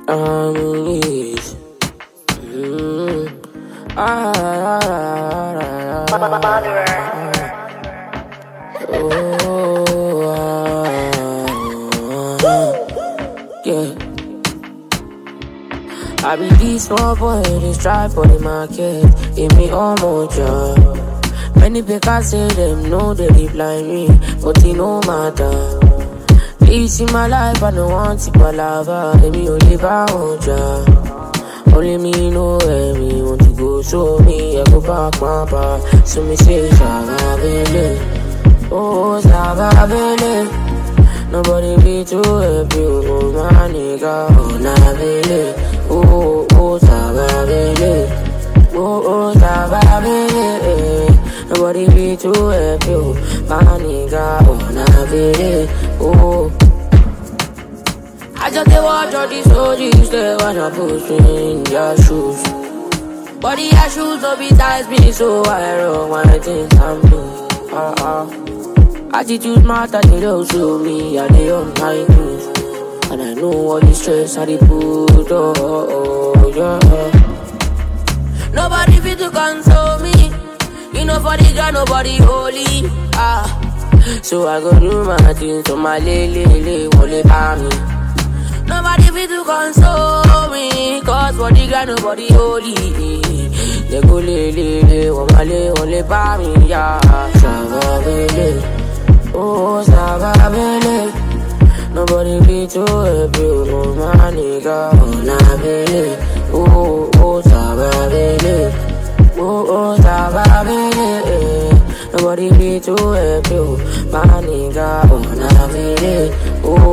Yes. Ah, ah, ah, ah, yeah. I be this small boy, this try for the market. Give me all more job. Many people say them know they dey blind me, but it no matter. This in my life, I don't want to palava. Let me only buy one job. Only me know where me want to go. Show me, I go back my bar. So me say, Savabele. Oh, Savabele. Nobody be too happy. Oh, my nigga. Oh, Navele. Oh, oh, Savabele. Oh, Savabele. Nobody be too happy. Oh, my nigga. Oh, Navele. Oh. I just watch all these OGs, they wanna push me in their shoes. But their shoes don't be ties me, so I don't want things I'm new. Attitude matter, they don't show me, and they on my news. And I know all the stress I they put, yeah. Nobody fit to console me. You know for the girl, nobody holy, So I go do my things, so my lele, wole pa me. Nobody fit to console me, cause for the ground nobody holy. They go lele, wole pa me, yeah. Savabele, oh Savabele. Nobody fit to help you, oh my nigga, oh Navele. Oh, oh Savabele, oh Savabele. Nobody fit to help you, my nigga, oh Navele. Oh.